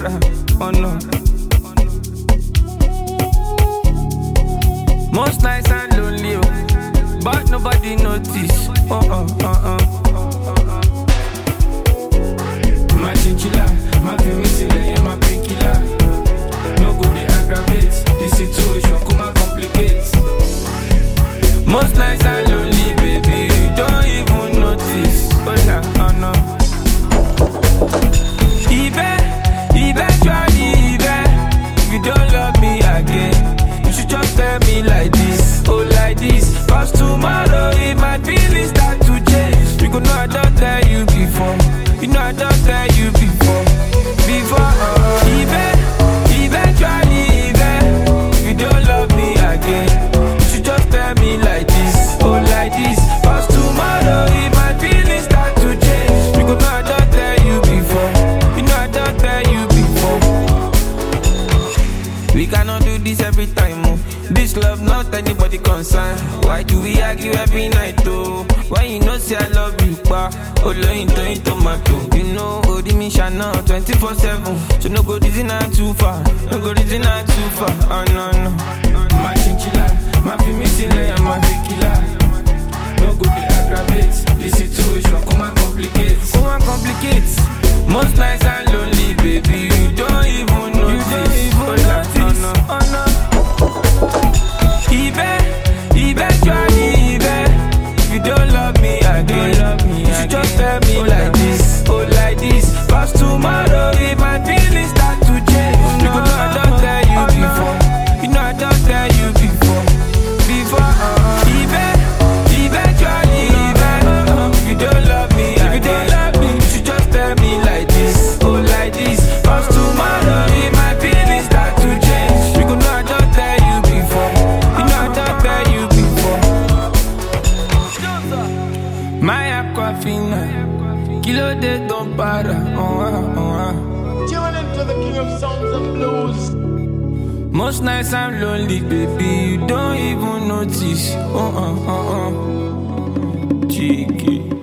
para, oh no. Most nights I'm lonely, oh, but nobody notice. My chinchilla, my penicillin, my painkiller. No go dey aggravate the situation, come and complicate. Most nights I'm lonely, baby, you don't even notice. Oh nah, oh no. Eventually, if you don't love me again, you should just tell me like this, oh like this. Cause tomorrow if my feelings start to change, you go know I don't tell you before. You know I don't tell you before. Eventually, if you don't love me again, you should just tell me like this, oh like this. Cause tomorrow if my feelings start to change, you go know I don't tell you before. You know I don't tell you before. We cannot do this every time, oh. This love not anybody concern. Why do we argue every night, oh? Why you know say I love you, pa? Oh, into tomato. You know, oh, the mission now 24/7. So no go reason I'm too far. No go reason I'm too far. Oh no no. My chinchilla, my penicillin, my tequila. No go dey aggravate the situation. Come and complicate. Come and complicate. Most nights I'm lonely, baby. You don't even notice. You don't even notice. Oh no. Eventually, if you don't love me again, you should just tell me like this, oh like this. Cause tomorrow if my feelings start to change, you know I don't tell you before. You know I don't tell you before. Eventually, if you don't love me again, you should just tell me like this, oh like this. Cause tomorrow if my feelings start to change, you know I don't tell you before. You know I don't tell you before. My aquafina, kilo de don't para. Tune into the king of songs and blues. Most nights I'm lonely, baby, you don't even notice. Cheeky.